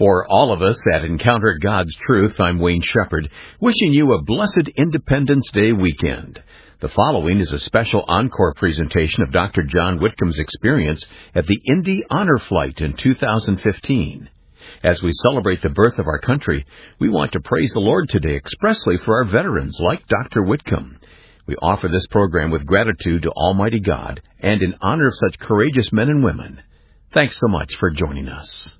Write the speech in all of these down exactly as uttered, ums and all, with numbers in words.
For all of us at Encounter God's Truth, I'm Wayne Shepherd, wishing you a blessed Independence Day weekend. The following is a special encore presentation of Doctor John Whitcomb's experience at the Indy Honor Flight in two thousand fifteen. As we celebrate the birth of our country, we want to praise the Lord today expressly for our veterans like Doctor Whitcomb. We offer this program with gratitude to Almighty God and in honor of such courageous men and women. Thanks so much for joining us.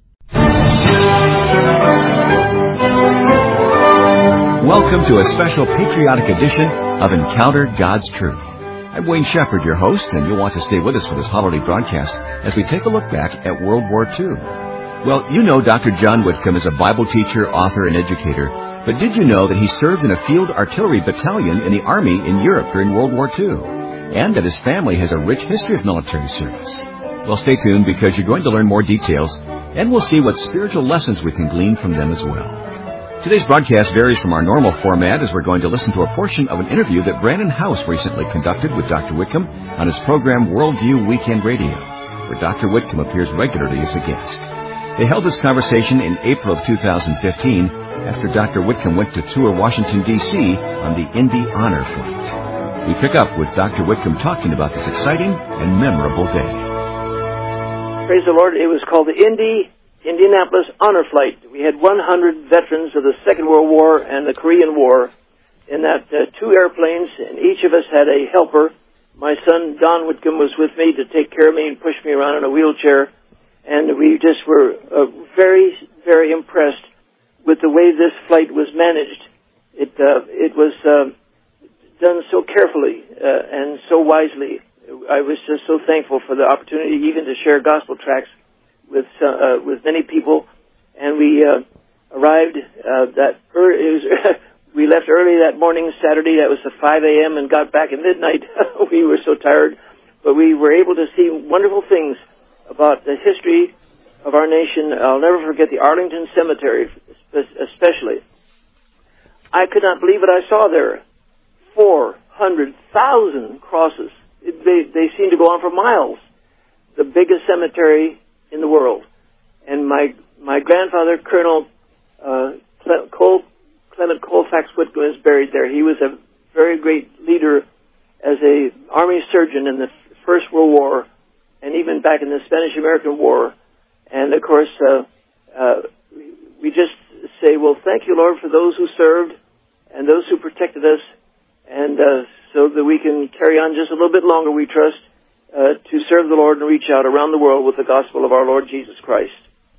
Welcome to a special patriotic edition of Encounter God's Truth. I'm Wayne Shepherd, your host, and you'll want to stay with us for this holiday broadcast as we take a look back at World War Two. Well, you know Doctor John Whitcomb is a Bible teacher, author, and educator, but did you know that he served in a field artillery battalion in the Army in Europe during World War Two, and that his family has a rich history of military service? Well, stay tuned because you're going to learn more details, and we'll see what spiritual lessons we can glean from them as well. Today's broadcast varies from our normal format as we're going to listen to a portion of an interview that Brandon House recently conducted with Doctor Whitcomb on his program Worldview Weekend Radio, where Doctor Whitcomb appears regularly as a guest. They held this conversation in April of two thousand fifteen after Doctor Whitcomb went to tour Washington, D C on the Indy Honor Flight. We pick up with Doctor Whitcomb talking about this exciting and memorable day. Praise the Lord. It was called the Indy Indianapolis Honor Flight. We had one hundred veterans of the Second World War and the Korean War in that uh, two airplanes, and each of us had a helper. My son, Don Whitcomb, was with me to take care of me and push me around in a wheelchair. And we just were uh, very, very impressed with the way this flight was managed. It uh, it was uh, done so carefully uh, and so wisely. I was just so thankful for the opportunity even to share gospel tracts with uh, with many people. And we uh, arrived uh, that early, it was, we left early that morning, Saturday. That was at five a.m. and got back at midnight. We were so tired, but we were able to see wonderful things about the history of our nation. I'll never forget the Arlington Cemetery, especially. I could not believe what I saw there. four hundred thousand crosses. It, they, they seemed to go on for miles. The biggest cemetery in the world. And my my grandfather, Colonel uh, Cle- Cole, Clement Colfax Whitcomb, is buried there. He was a very great leader as a army surgeon in the First World War, and even back in the Spanish-American War. And, of course, uh, uh, we just say, well, thank you, Lord, for those who served and those who protected us, and uh, so that we can carry on just a little bit longer, we trust, uh, to serve the Lord and reach out around the world with the gospel of our Lord Jesus Christ.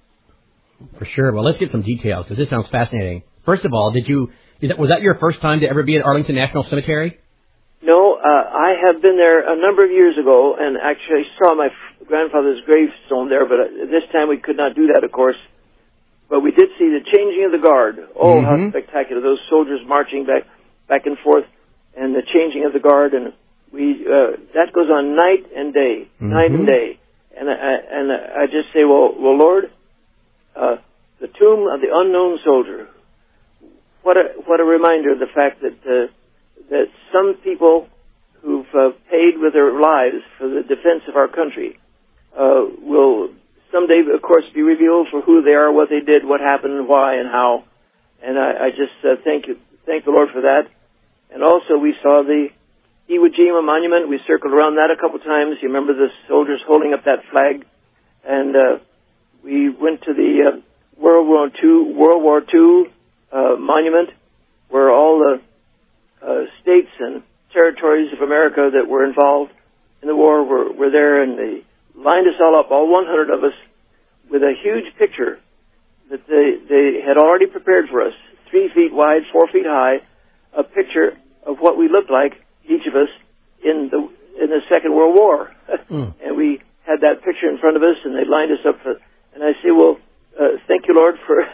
For sure. Well, let's get some details, because this sounds fascinating. First of all, did you is that, was that your first time to ever be at Arlington National Cemetery? No, uh, I have been there a number of years ago, and actually saw my f- grandfather's gravestone there, but uh, this time we could not do that, of course. But we did see the changing of the guard. Oh, mm-hmm. How spectacular. Those soldiers marching back back and forth, and the changing of the guard, and we uh, that goes on night and day, mm-hmm. night and day. And I, and I just say, well, well Lord, uh, the tomb of the unknown soldier, what a, what a reminder of the fact that uh, that some people who've uh, paid with their lives for the defense of our country uh, will someday, of course, be revealed for who they are, what they did, what happened, and why, and how. And I, I just uh, thank you, thank the Lord for that. And also, we saw the Iwo Jima monument. We circled around that a couple times. You remember the soldiers holding up that flag. And uh, we went to the uh, World War Two World War Two uh, monument, where all the Uh, states and territories of America that were involved in the war were, were there, and they lined us all up, all one hundred of us, with a huge picture that they, they had already prepared for us, three feet wide, four feet high, a picture of what we looked like, each of us, in the in the Second World War. Mm. And we had that picture in front of us, and they lined us up for, and I say, well, uh, thank you, Lord, for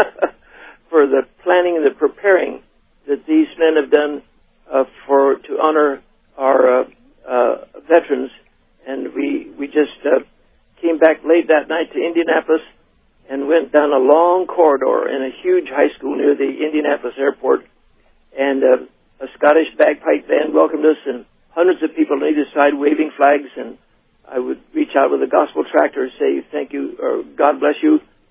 for the planning and the preparing that these men have done uh, for to honor our uh, uh, veterans. And we we just uh, came back late that night to Indianapolis and went down a long corridor in a huge high school near the Indianapolis airport. And uh, a Scottish bagpipe band welcomed us, and hundreds of people on either side waving flags. And I would reach out with a gospel tract or say, thank you, or God bless you.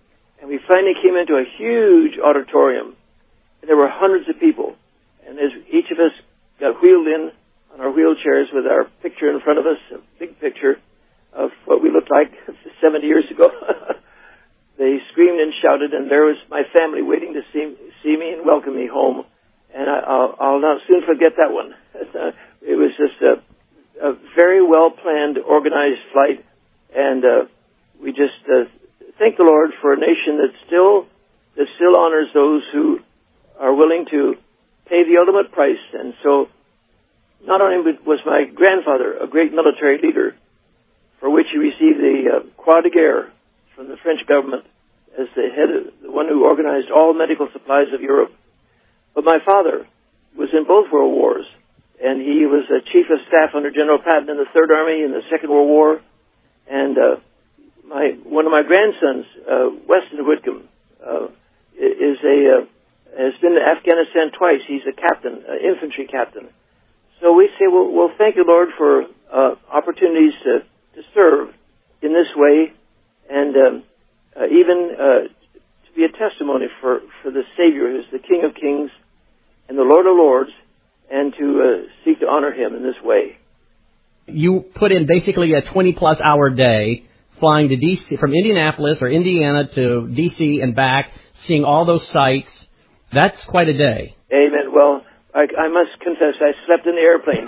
And we finally came into a huge auditorium. And there were hundreds of people. And as each of us got wheeled in on our wheelchairs with our picture in front of us, a big picture of what we looked like seventy years ago, they screamed and shouted, and there was my family waiting to see, see me and welcome me home. And I, I'll, I'll not soon forget that one. It was just a, a very well-planned, organized flight, and uh, we just uh, thank the Lord for a nation that still that still honors those who are willing to pay the ultimate price. And so not only was my grandfather a great military leader, for which he received the uh, Croix de Guerre from the French government as the head of the one who organized all medical supplies of Europe, but my father was in both world wars, and he was a chief of staff under General Patton in the Third Army in the Second World War. And uh, my one of my grandsons, uh, Weston Whitcomb, uh, is a uh, has been to Afghanistan twice. He's a captain, an infantry captain. So we say, well, well thank you, Lord, for uh, opportunities to, to serve in this way, and um, uh, even uh, to be a testimony for, for the Savior, who's the King of Kings and the Lord of Lords, and to uh, seek to honor Him in this way. You put in basically a twenty-plus hour day flying to D C, from Indianapolis or Indiana to D C and back, seeing all those sites. That's quite a day. Amen. Well, I, I must confess, I slept in the airplane.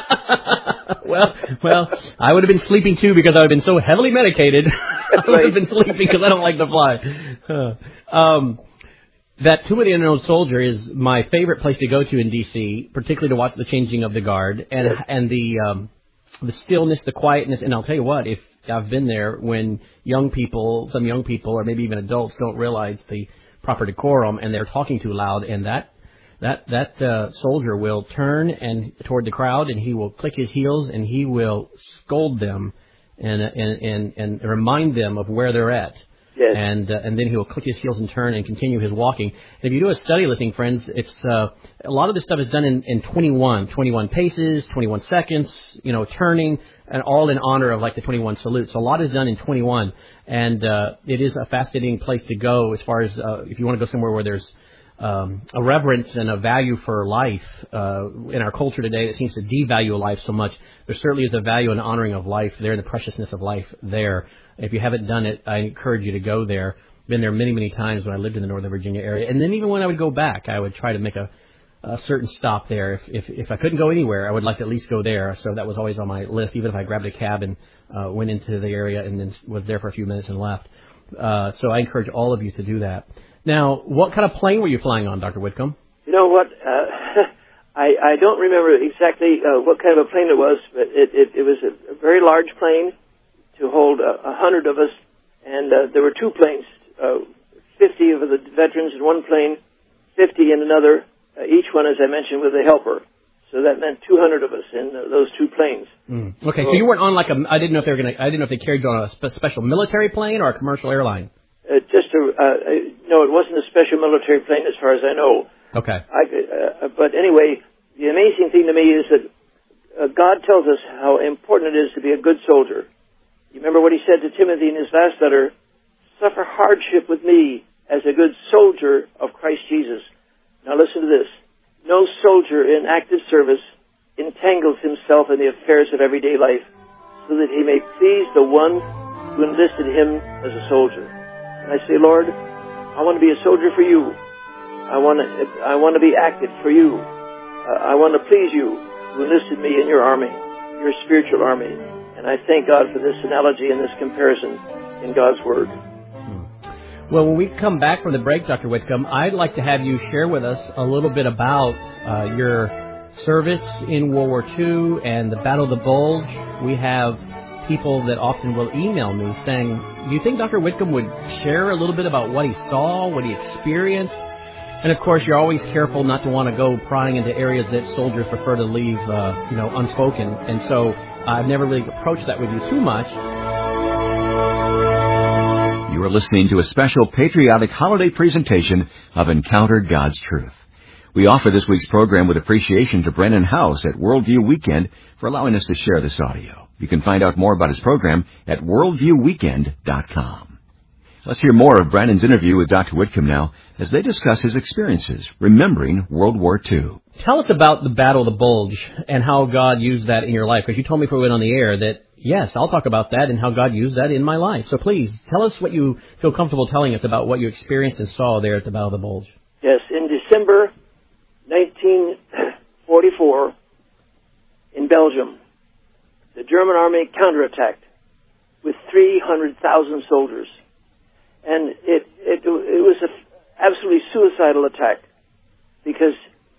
well, well, I would have been sleeping too because I would have been so heavily medicated. I would have been sleeping because I don't like to fly. um, that Tomb of the Unknown Soldier is my favorite place to go to in D C, particularly to watch the changing of the guard and yes. and the um, the stillness, the quietness. And I'll tell you what, if I've been there when young people, some young people, or maybe even adults, don't realize the proper decorum and they're talking too loud, and that that that uh, soldier will turn and toward the crowd, and he will click his heels and he will scold them and and and, and remind them of where they're at. Yes. And uh, and then he will click his heels and turn and continue his walking. And if you do a study listening, friends, it's uh, a lot of this stuff is done in, in twenty-one, twenty-one paces, twenty-one seconds, you know, turning, and all in honor of like the twenty-one salute. So a lot is done in twenty-one, and uh, it is a fascinating place to go as far as uh, if you want to go somewhere where there's um, a reverence and a value for life. Uh, in our culture today that seems to devalue life so much, there certainly is a value and honoring of life there, and the preciousness of life there. If you haven't done it, I encourage you to go there. Been there many, many times when I lived in the Northern Virginia area. And then even when I would go back, I would try to make a, a certain stop there. If, if if I couldn't go anywhere, I would like to at least go there. So that was always on my list, even if I grabbed a cab and uh, went into the area and then was there for a few minutes and left. Uh, so I encourage all of you to do that. Now, what kind of plane were you flying on, Doctor Whitcomb? You know what? Uh, I, I don't remember exactly uh, what kind of a plane it was, but it, it, it was a, a very large plane to hold a uh, hundred of us, and uh, there were two planes, uh, fifty of the veterans in one plane, fifty in another, uh, each one, as I mentioned, with a helper. So that meant two hundred of us in uh, those two planes. Mm. Okay, so, so you weren't on like a, I didn't know if they were going to, I didn't know if they carried you on a spe- special military plane or a commercial airline. Uh, just a, uh, no, it wasn't a special military plane as far as I know. Okay. I, uh, but anyway, the amazing thing to me is that uh, God tells us how important it is to be a good soldier. You remember what he said to Timothy in his last letter? Suffer hardship with me as a good soldier of Christ Jesus. Now listen to this. No soldier in active service entangles himself in the affairs of everyday life so that he may please the one who enlisted him as a soldier. And I say, Lord, I want to be a soldier for you. I want to, I want to be active for you. Uh, I want to please you who enlisted me in your army, your spiritual army. And I thank God for this analogy and this comparison in God's Word. Well, when we come back from the break, Doctor Whitcomb, I'd like to have you share with us a little bit about uh, your service in World War Two and the Battle of the Bulge. We have people that often will email me saying, do you think Doctor Whitcomb would share a little bit about what he saw, what he experienced? And, of course, you're always careful not to want to go prying into areas that soldiers prefer to leave, uh, you know, unspoken. And so I've never really approached that with you too much. You are listening to a special patriotic holiday presentation of Encounter God's Truth. We offer this week's program with appreciation to Brennan House at Worldview Weekend for allowing us to share this audio. You can find out more about his program at worldview weekend dot com. Let's hear more of Brandon's interview with Doctor Whitcomb now as they discuss his experiences remembering World War Two. Tell us about the Battle of the Bulge and how God used that in your life, because you told me before we went on the air that, yes, I'll talk about that and how God used that in my life. So please, tell us what you feel comfortable telling us about what you experienced and saw there at the Battle of the Bulge. Yes, in December nineteen forty-four, in Belgium, the German army counterattacked with three hundred thousand soldiers. And it, it, it was an absolutely suicidal attack because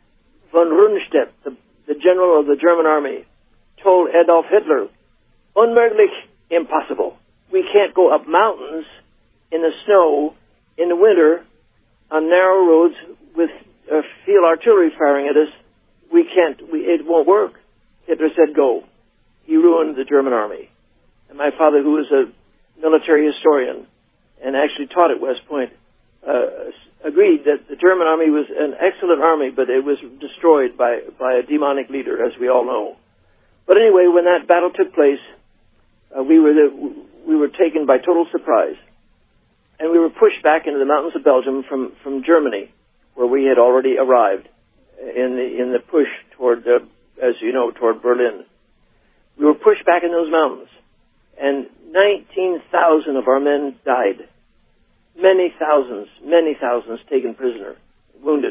von Rundstedt, the, the general of the German army, told Adolf Hitler, unmöglich, impossible. We can't go up mountains in the snow in the winter on narrow roads with uh, field artillery firing at us. We can't, we, it won't work. Hitler said go. He ruined the German army. And my father, who was a military historian and actually taught at West Point, uh, agreed that the German army was an excellent army, but it was destroyed by, by a demonic leader, as we all know. But anyway, when that battle took place, uh, we were the, we were taken by total surprise. And we were pushed back into the mountains of Belgium from, from Germany, where we had already arrived in the, in the push toward, the, as you know, toward Berlin. We were pushed back in those mountains, and nineteen thousand of our men died. Many thousands, many thousands taken prisoner, wounded.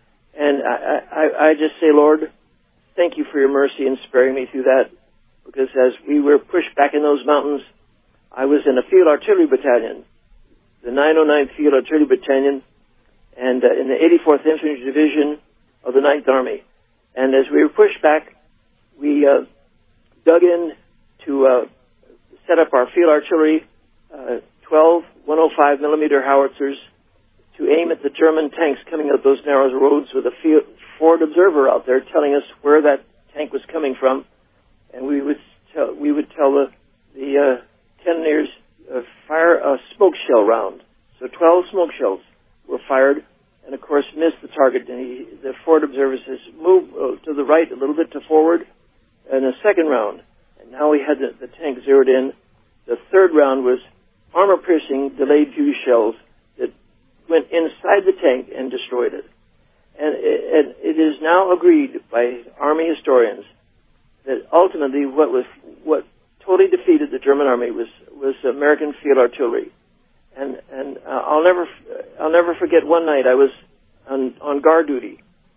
And I, I, I just say, Lord, thank you for your mercy in sparing me through that, because as we were pushed back in those mountains, I was in a field artillery battalion, the nine oh ninth Field Artillery Battalion, and uh, in the eighty-fourth Infantry Division of the ninth Army. And as we were pushed back, we uh, dug in to uh, set up our field artillery, uh, twelve one oh five millimeter howitzers, to aim at the German tanks coming up those narrow roads with a field, forward observer out there telling us where that tank was coming from. And we would tell, we would tell the, the uh, cannoneers, uh, fire a smoke shell round. So twelve smoke shells were fired, and of course missed the target. And he, the forward observer says, move uh, to the right a little bit to forward, and a second round. And now we had the, the tank zeroed in. The third round was armor-piercing delayed fuse shells that went inside the tank and destroyed it. And it, and it is now agreed by Army historians that ultimately what was what totally defeated the German Army was was American field artillery. And and uh, I'll never I'll never forget one night I was on on guard duty,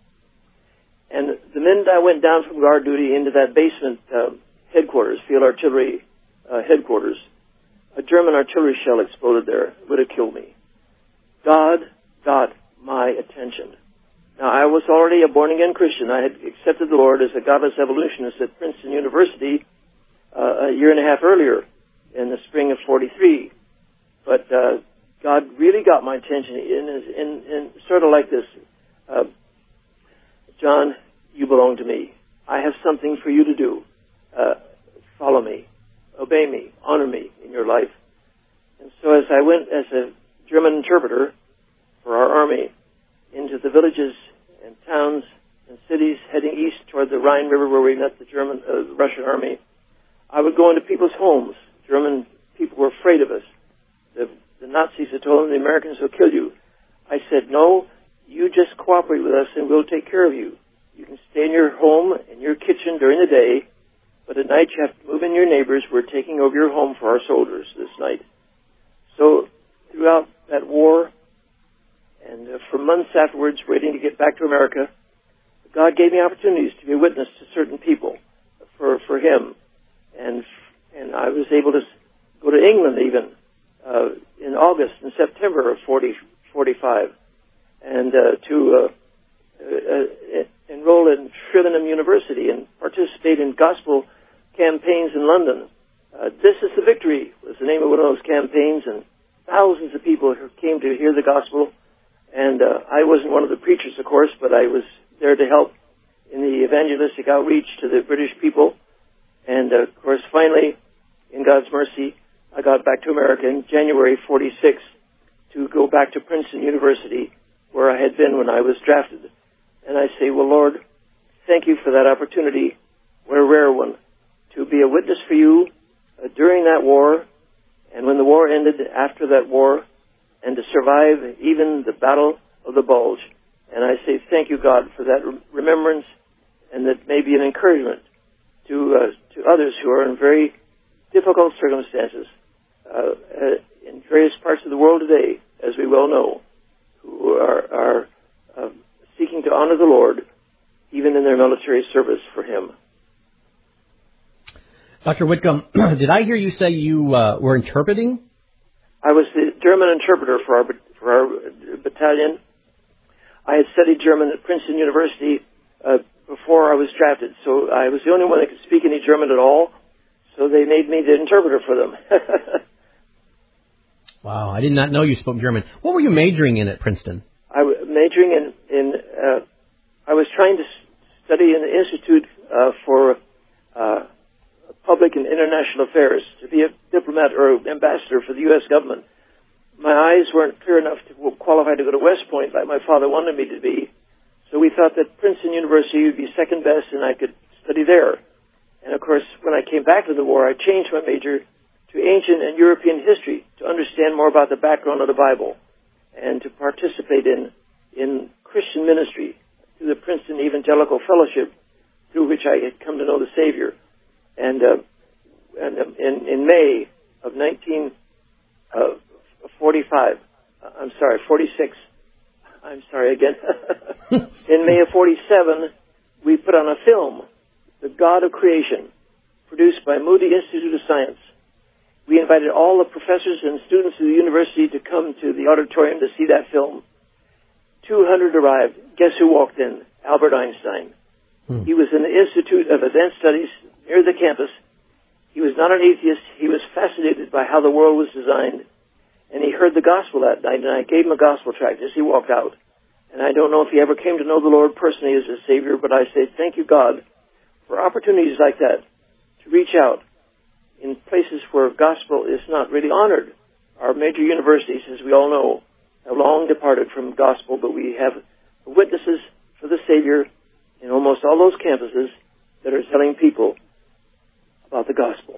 and the minute I went down from guard duty into that basement uh, headquarters, field artillery uh, headquarters, a German artillery shell exploded there. It would have killed me. God got my attention. Now, I was already a born-again Christian. I had accepted the Lord as a godless evolutionist at Princeton University uh, a year and a half earlier in the spring of forty-three. But uh, God really got my attention in, in, in sort of like this. Uh, John, you belong to me. I have something for you to do. Uh, follow me. Obey me. Honor me in your life. And so as I went as a German interpreter for our army into the villages and towns and cities heading east toward the Rhine River where we met the German, uh, the Russian army, I would go into people's homes. German people were afraid of us. The, the Nazis had told them the Americans will kill you. I said, no, you just cooperate with us and we'll take care of you. You can stay in your home, in your kitchen during the day, but at night you have to move in your neighbors. We're taking over your home for our soldiers this night. So throughout that war, and uh, for months afterwards, waiting to get back to America, God gave me opportunities to be a witness to certain people for for Him, and and I was able to go to England even uh, in August and September of forty, forty-five, and uh, to uh, uh, enroll in Shrivenham University and participate in gospel campaigns in London. Uh, This is the Victory was the name of one of those campaigns, and thousands of people came to hear the gospel. And uh, I wasn't one of the preachers, of course, but I was there to help in the evangelistic outreach to the British people. And, uh, of course, finally, in God's mercy, I got back to America in January forty-six to go back to Princeton University, where I had been when I was drafted. And I say, well, Lord, thank you for that opportunity, what a rare one, to be a witness for you uh, during that war. And when the war ended, after that war, and to survive even the Battle of the Bulge. And I say thank you, God, for that remembrance, and that may be an encouragement to uh, to others who are in very difficult circumstances uh, uh, in various parts of the world today, as we well know, who are, are uh, seeking to honor the Lord, even in their military service for Him. Doctor Whitcomb, did I hear you say you uh, were interpreting? I was the German interpreter for our for our battalion. I had studied German at Princeton University uh, before I was drafted, so I was the only one that could speak any German at all. So they made me the interpreter for them. Wow, I did not know you spoke German. What were you majoring in at Princeton? I was majoring in in. Uh, I was trying to study in the Institute uh, for uh, Public and International Affairs to be a diplomat or ambassador for the U S government. My eyes weren't clear enough to qualify to go to West Point like my father wanted me to be. So we thought that Princeton University would be second best and I could study there. And of course, when I came back to the war, I changed my major to ancient and European history to understand more about the background of the Bible and to participate in, in Christian ministry through the Princeton Evangelical Fellowship, through which I had come to know the Savior. And, uh, and uh, in, in May of nineteen forty-five, uh, I'm sorry, forty-six, I'm sorry again. In May of forty-seven, we put on a film, The God of Creation, produced by Moody Institute of Science. We invited all the professors and students of the university to come to the auditorium to see that film. two hundred arrived. Guess who walked in? Albert Einstein. Hmm. He was in the Institute of Advanced Studies near the campus. He was not an atheist. He was fascinated by how the world was designed. And he heard the gospel that night, and I gave him a gospel tract as he walked out. And I don't know if he ever came to know the Lord personally as his Savior, but I say, thank you, God, for opportunities like that to reach out in places where gospel is not really honored. Our major universities, as we all know, have long departed from gospel, but we have witnesses for the Savior in almost all those campuses that are telling people about the gospel.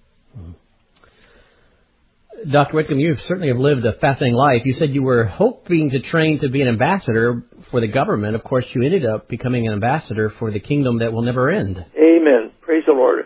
Doctor Whitcomb, you certainly have lived a fascinating life. You said you were hoping to train to be an ambassador for the government. Of course, you ended up becoming an ambassador for the kingdom that will never end. Amen. Praise the Lord.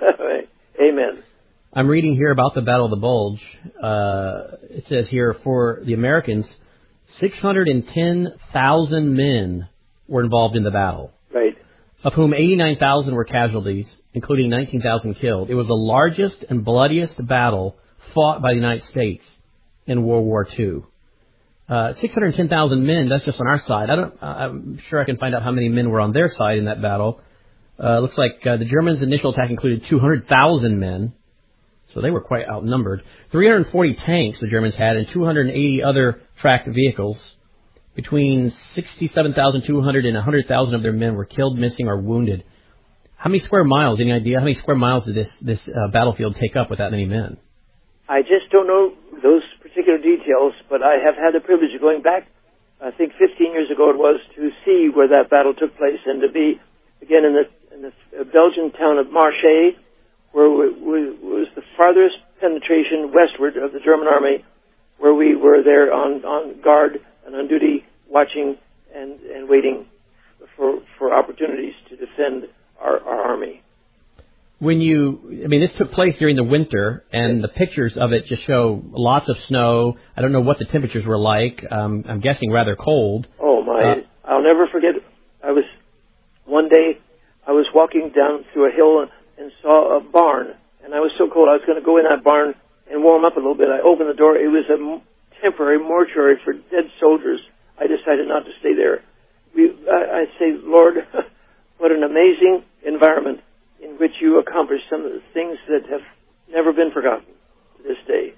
Amen. I'm reading here about the Battle of the Bulge. Uh, it says here, for the Americans, six hundred ten thousand men were involved in the battle. Right. Of whom eighty-nine thousand were casualties, including nineteen thousand killed. It was the largest and bloodiest battle fought by the United States in World War Two. Uh, six hundred ten thousand men, that's just on our side. I don't, I'm sure I can find out how many men were on their side in that battle. Uh, looks like uh, the Germans' initial attack included two hundred thousand men, so they were quite outnumbered. three hundred forty tanks the Germans had, and two hundred eighty other tracked vehicles. Between sixty-seven thousand two hundred and one hundred thousand of their men were killed, missing, or wounded. How many square miles, any idea? How many square miles did this, this uh, battlefield take up with that many men? I just don't know those particular details, but I have had the privilege of going back, I think fifteen years ago it was, to see where that battle took place and to be, again, in the, in the Belgian town of Marseille, where we, we, was the farthest penetration westward of the German army, where we were there on, on guard and on duty, watching and, and waiting for, for opportunities to defend our, our army. When you, I mean, this took place during the winter, and the pictures of it just show lots of snow. I don't know what the temperatures were like. Um, I'm guessing rather cold. Oh, my. Uh, I'll never forget. I was, one day, I was walking down through a hill and, and saw a barn, and I was so cold I was going to go in that barn and warm up a little bit. I opened the door. It was a temporary mortuary for dead soldiers. I decided not to stay there. We, I, I say, Lord, what an amazing environment in which you accomplished some of the things that have never been forgotten to this day.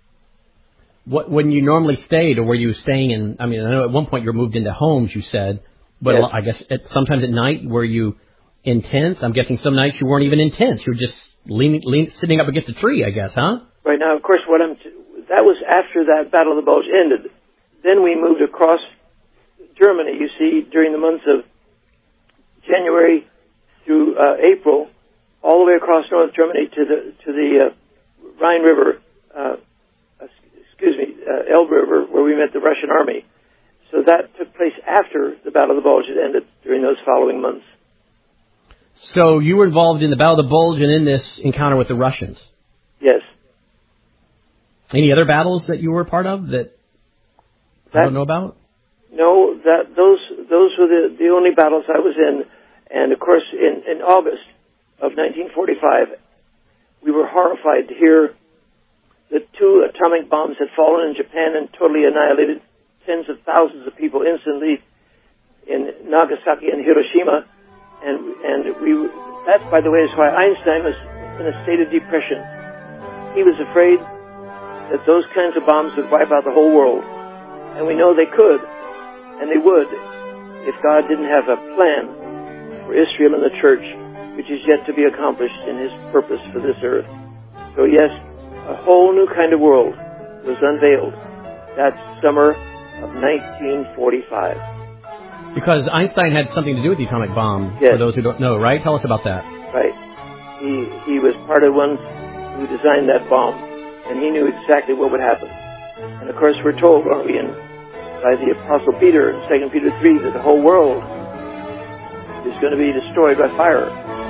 What, when you normally stayed, or were you staying in, I mean, I know at one point you were moved into homes, you said, but yes. I guess at, sometimes at night, were you in tents? I'm guessing some nights you weren't even in tents. You were just leaning, lean, sitting up against a tree, I guess, huh? Right. Now, of course, what I'm t- that was after that Battle of the Bulge ended. Then we moved across Germany, you see, during the months of January through uh, April, all the way across North Germany to the to the uh, Rhine River, uh, excuse me, uh, Elbe River, where we met the Russian army. So that took place after the Battle of the Bulge had ended during those following months. So you were involved in the Battle of the Bulge and in this encounter with the Russians? Yes. Any other battles that you were a part of that, that I don't know about? No, that those those were the, the only battles I was in. And, of course, in, in August of nineteen forty-five, we were horrified to hear that two atomic bombs had fallen in Japan and totally annihilated tens of thousands of people instantly in Nagasaki and Hiroshima. And and we that, by the way, is why Einstein was in a state of depression. He was afraid that those kinds of bombs would wipe out the whole world. And we know they could, and they would, if God didn't have a plan for Israel and the church, which is yet to be accomplished in His purpose for this earth. So yes, a whole new kind of world was unveiled that summer of nineteen forty-five. Because Einstein had something to do with the atomic bomb, yes. For those who don't know, right? Tell us about that. Right. He he was part of the ones who designed that bomb, and he knew exactly what would happen. And of course, we're told, aren't we, in, by the Apostle Peter in Second Peter three, that the whole world is going to be destroyed by fire.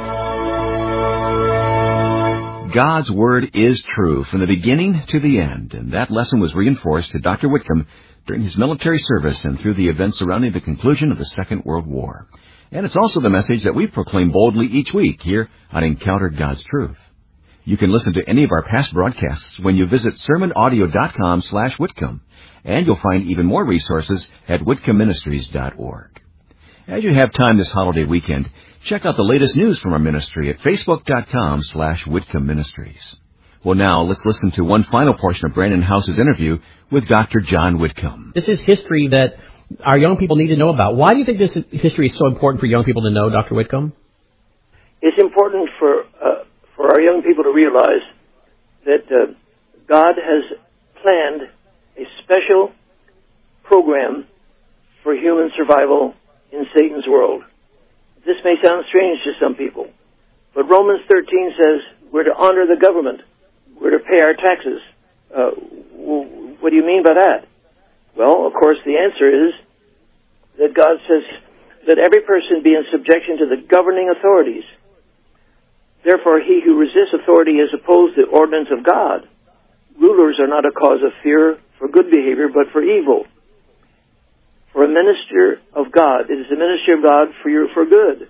God's Word is true from the beginning to the end, and that lesson was reinforced to Doctor Whitcomb during his military service and through the events surrounding the conclusion of the Second World War. And it's also the message that we proclaim boldly each week here on Encounter God's Truth. You can listen to any of our past broadcasts when you visit sermon audio dot com slash Whitcomb, and you'll find even more resources at whitcomb ministries dot org. As you have time this holiday weekend, check out the latest news from our ministry at facebook dot com slash Whitcomb Ministries. Well, now let's listen to one final portion of Brandon House's interview with Doctor John Whitcomb. This is history that our young people need to know about. Why do you think this history is so important for young people to know, Doctor Whitcomb? It's important for uh, for our young people to realize that uh, God has planned a special program for human survival in Satan's world. This may sound strange to some people, but Romans thirteen says we're to honor the government. We're to pay our taxes. Uh, what do you mean by that? Well, of course, the answer is that God says that every person be in subjection to the governing authorities. Therefore, he who resists authority is opposed to the ordinance of God. Rulers are not a cause of fear for good behavior, but for evil. For a minister of God, it is a ministry of God for your for good.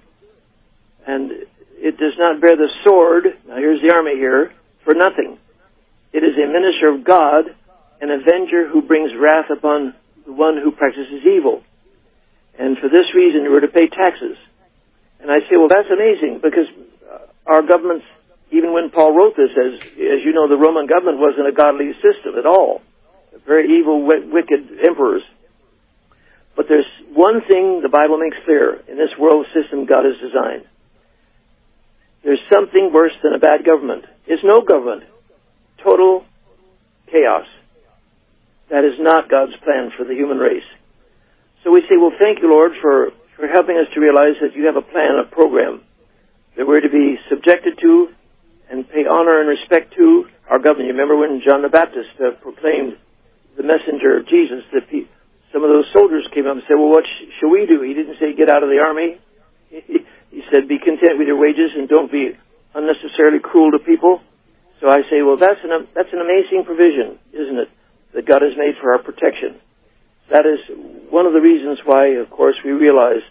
And it does not bear the sword, now here's the army here, for nothing. It is a minister of God, an avenger who brings wrath upon the one who practices evil. And for this reason, we're to pay taxes. And I say, well, that's amazing, because our governments, even when Paul wrote this, as, as you know, the Roman government wasn't a godly system at all. Very evil, wicked emperors. But there's one thing the Bible makes clear in this world system God has designed. There's something worse than a bad government. It's no government. Total chaos. That is not God's plan for the human race. So we say, well, thank you, Lord, for, for helping us to realize that you have a plan, a program, that we're to be subjected to and pay honor and respect to our government. You remember when John the Baptist uh, proclaimed the messenger of Jesus, that he, some of those soldiers came up and said, well, what sh- shall we do? He didn't say get out of the army. He, he said be content with your wages and don't be unnecessarily cruel to people. So I say, well, that's an, that's an amazing provision, isn't it, that God has made for our protection. That is one of the reasons why, of course, we realize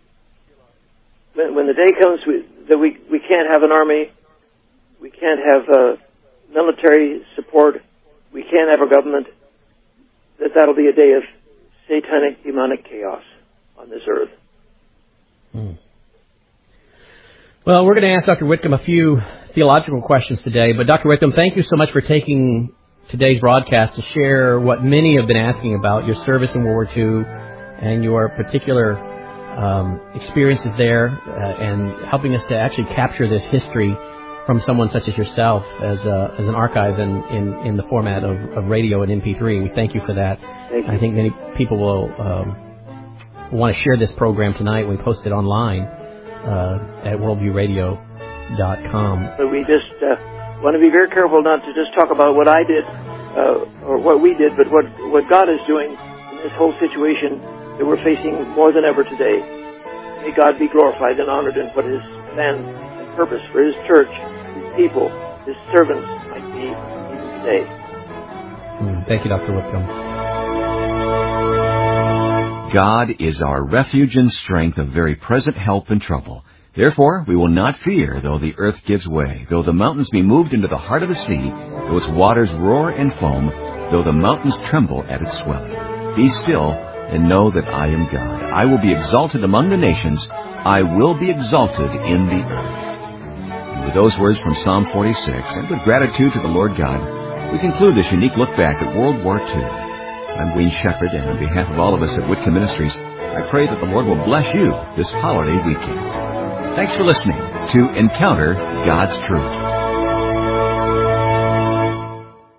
when, when the day comes we, that we, we can't have an army, we can't have uh, military support, we can't have a government, that that'll be a day of satanic, demonic chaos on this earth. Hmm. Well, we're going to ask Doctor Whitcomb a few theological questions today, but Doctor Whitcomb, thank you so much for taking today's broadcast to share what many have been asking about, your service in World War Two and your particular um, experiences there, uh, and helping us to actually capture this history from someone such as yourself as a, as an archive in, in, in the format of, of radio and M P three. We thank you for that. Thank you. I think many people will um, want to share this program tonight when we post it online uh, at worldview radio dot com. But we just uh, want to be very careful not to just talk about what I did uh, or what we did, but what, what God is doing in this whole situation that we're facing more than ever today. May God be glorified and honored in what His plan and purpose for His church, His people, His servants might be even today. Mm, thank you, Doctor Whitcomb. God is our refuge and strength, a very present help in trouble. Therefore, we will not fear, though the earth gives way, though the mountains be moved into the heart of the sea, though its waters roar and foam, though the mountains tremble at its swelling. Be still and know that I am God. I will be exalted among the nations. I will be exalted in the earth. And with those words from Psalm forty-six, and with gratitude to the Lord God, we conclude this unique look back at World War Two. I'm Wayne Shepherd, and on behalf of all of us at Whitcomb Ministries, I pray that the Lord will bless you this holiday weekend. Thanks for listening to Encounter God's Truth.